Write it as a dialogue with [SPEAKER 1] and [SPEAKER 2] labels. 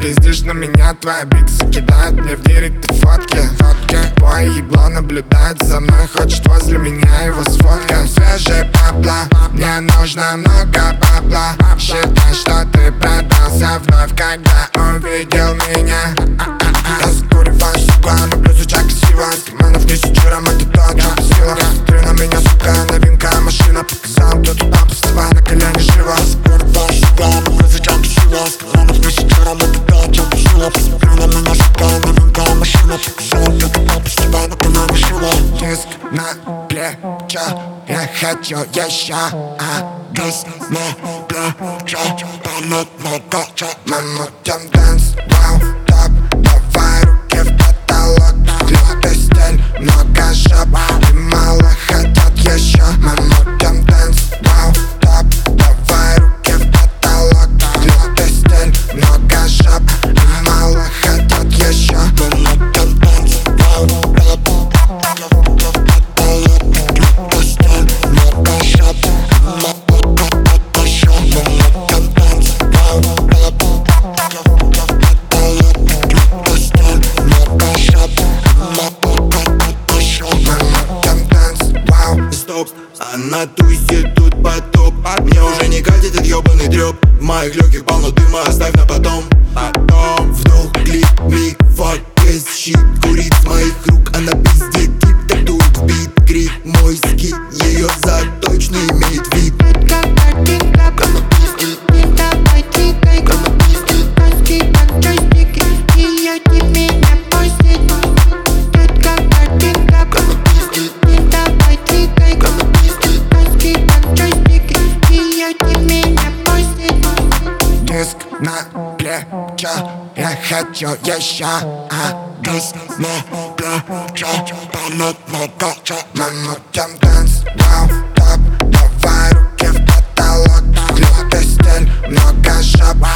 [SPEAKER 1] Пиздишь на меня, твоя бикса кидает мне в директ фотки. Твое ебло наблюдает за мной, хочет возле меня его сфоткать. Свежий папла, мне нужно много бабла. Считай, что ты продался вновь, когда увидел меня. Раскуриваю, сука, люблю звучать красиво. Из карманов тысячу рам, это то, что сила. Смотри на меня, сука, новинка машина. Показал, кто туда, вставай на колени живо. Раскуриваю, сука, люблю звучать красиво. Из карманов тысячу рам, это то, что сила. Смотри на меня, сука, новинка машина. Показал, кто туда, вставай на колени живо. Диск на плечо, я хочу еще. Диск на плечо, память на кача. Мама, тем дэнс, вау, топ. Давай руки в потолок, лютый стиль, много жоп. И мало хотят еще. Мама, тем дэнс, вау, топ. Давай руки в потолок, лютый стиль, много жоп. И мало хотят еще. Мама, тем дэнс, вау, топ.
[SPEAKER 2] Она тусит тут потоп. Мне уже не катит этот ёбаный трёп. В моих легких полно дыма, оставь на потом. Вдох, клик, миг, фак, есть щит. Курит с моих рук, она пиздит. Тип татует в бит, крик, мой скит. Её зад точно имеет вид.
[SPEAKER 1] Диск на плечо, я хочу еще. Диск на плечо, память на кача. Мама, тем дэнс, вау, топ. Давай руки в потолок, лютый стиль, много жоп.